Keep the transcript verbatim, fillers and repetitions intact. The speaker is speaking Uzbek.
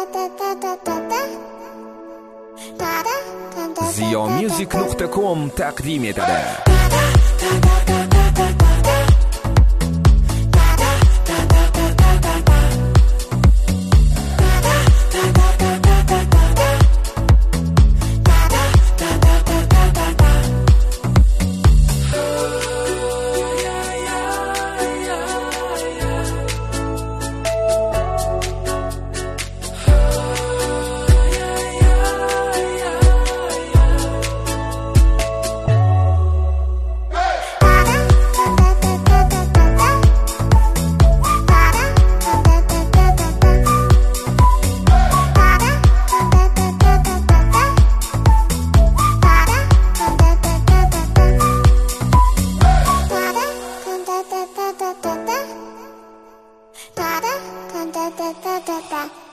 ziyomusic nuqta com taqdim etadi. Da da da da da da.